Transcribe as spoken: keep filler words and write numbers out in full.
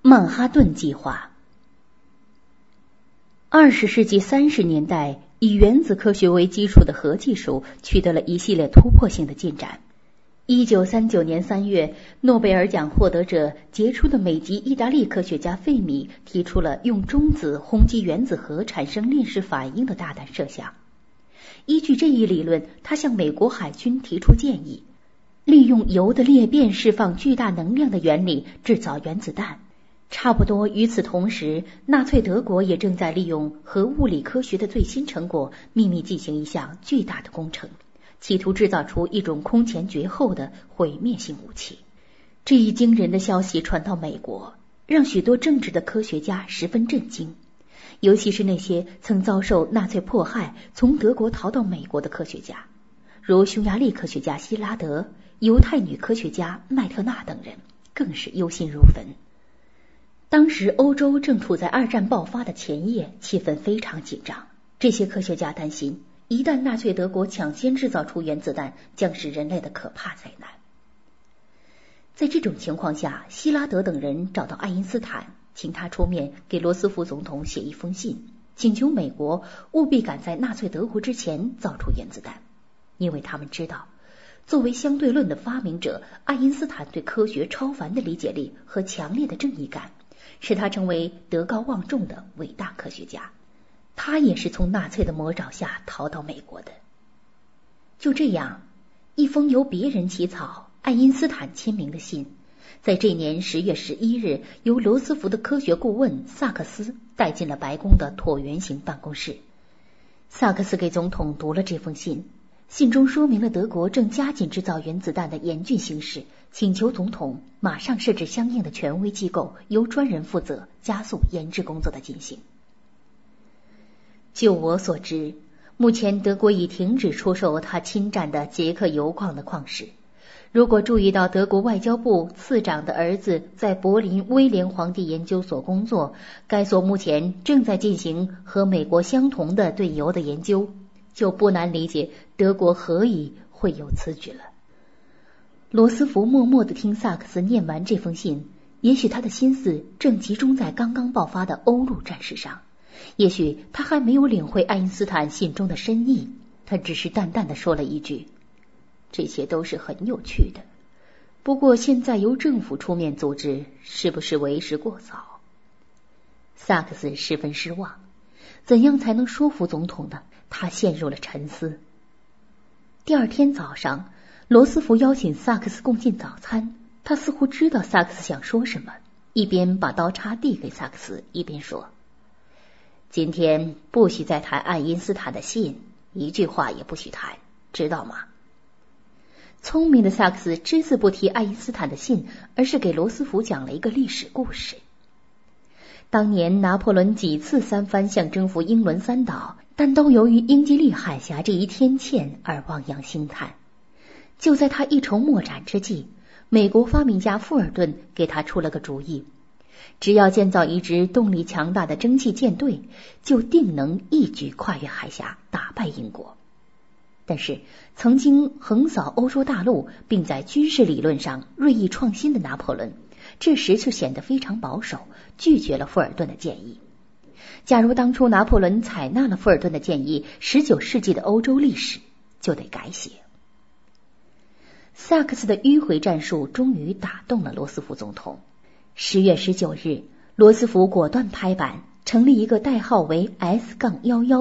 曼哈顿计划。二十世纪三十年代，以原子科学为基础的核技术取得了一系列突破性的进展。一九三九年三月，诺贝尔奖获得者、杰出的美籍意大利科学家费米提出了用中子轰击原子核产生链式反应的大胆设想。依据这一理论，他向美国海军提出建议，利用铀的裂变释放巨大能量的原理制造原子弹。差不多与此同时，纳粹德国也正在利用核物理科学的最新成果，秘密进行一项巨大的工程，企图制造出一种空前绝后的毁灭性武器。这一惊人的消息传到美国，让许多正直的科学家十分震惊，尤其是那些曾遭受纳粹迫害从德国逃到美国的科学家，如匈牙利科学家希拉德、犹太女科学家麦特纳等人，更是忧心如焚。当时欧洲正处在二战爆发的前夜，气氛非常紧张。这些科学家担心，一旦纳粹德国抢先制造出原子弹，将是人类的可怕灾难。在这种情况下，希拉德等人找到爱因斯坦，请他出面给罗斯福总统写一封信，请求美国务必赶在纳粹德国之前造出原子弹，因为他们知道，作为相对论的发明者，爱因斯坦对科学超凡的理解力和强烈的正义感使他成为德高望重的伟大科学家。他也是从纳粹的魔爪下逃到美国的。就这样，一封由别人起草、爱因斯坦签名的信，在这年十月十一日由罗斯福的科学顾问萨克斯带进了白宫的椭圆形办公室。萨克斯给总统读了这封信，信中说明了德国正加紧制造原子弹的严峻形势，请求总统马上设置相应的权威机构，由专人负责，加速研制工作的进行。就我所知，目前德国已停止出售他侵占的捷克铀矿的矿石。如果注意到德国外交部次长的儿子在柏林威廉皇帝研究所工作，该所目前正在进行和美国相同的对铀的研究，就不难理解德国何以会有此举了。罗斯福默默地听萨克斯念完这封信，也许他的心思正集中在刚刚爆发的欧陆战事上，也许他还没有领会爱因斯坦信中的深意，他只是淡淡地说了一句：这些都是很有趣的，不过现在由政府出面组织，是不是为时过早？萨克斯十分失望，怎样才能说服总统呢？他陷入了沉思。第二天早上，罗斯福邀请萨克斯共进早餐，他似乎知道萨克斯想说什么，一边把刀叉递给萨克斯，一边说：今天不许再谈爱因斯坦的信，一句话也不许谈，知道吗？聪明的萨克斯只字不提爱因斯坦的信，而是给罗斯福讲了一个历史故事。当年拿破仑几次三番想征服英伦三岛，但都由于英吉利海峡这一天堑而望洋兴叹。就在他一筹莫展之际，美国发明家富尔顿给他出了个主意，只要建造一支动力强大的蒸汽舰队，就定能一举跨越海峡，打败英国。但是曾经横扫欧洲大陆并在军事理论上锐意创新的拿破仑，这时却显得非常保守，拒绝了富尔顿的建议。假如当初拿破仑采纳了富尔顿的建议，十九世纪的欧洲历史就得改写。萨克斯的迂回战术终于打动了罗斯福总统。十月十九日，罗斯福果断拍板，成立一个代号为 S 一一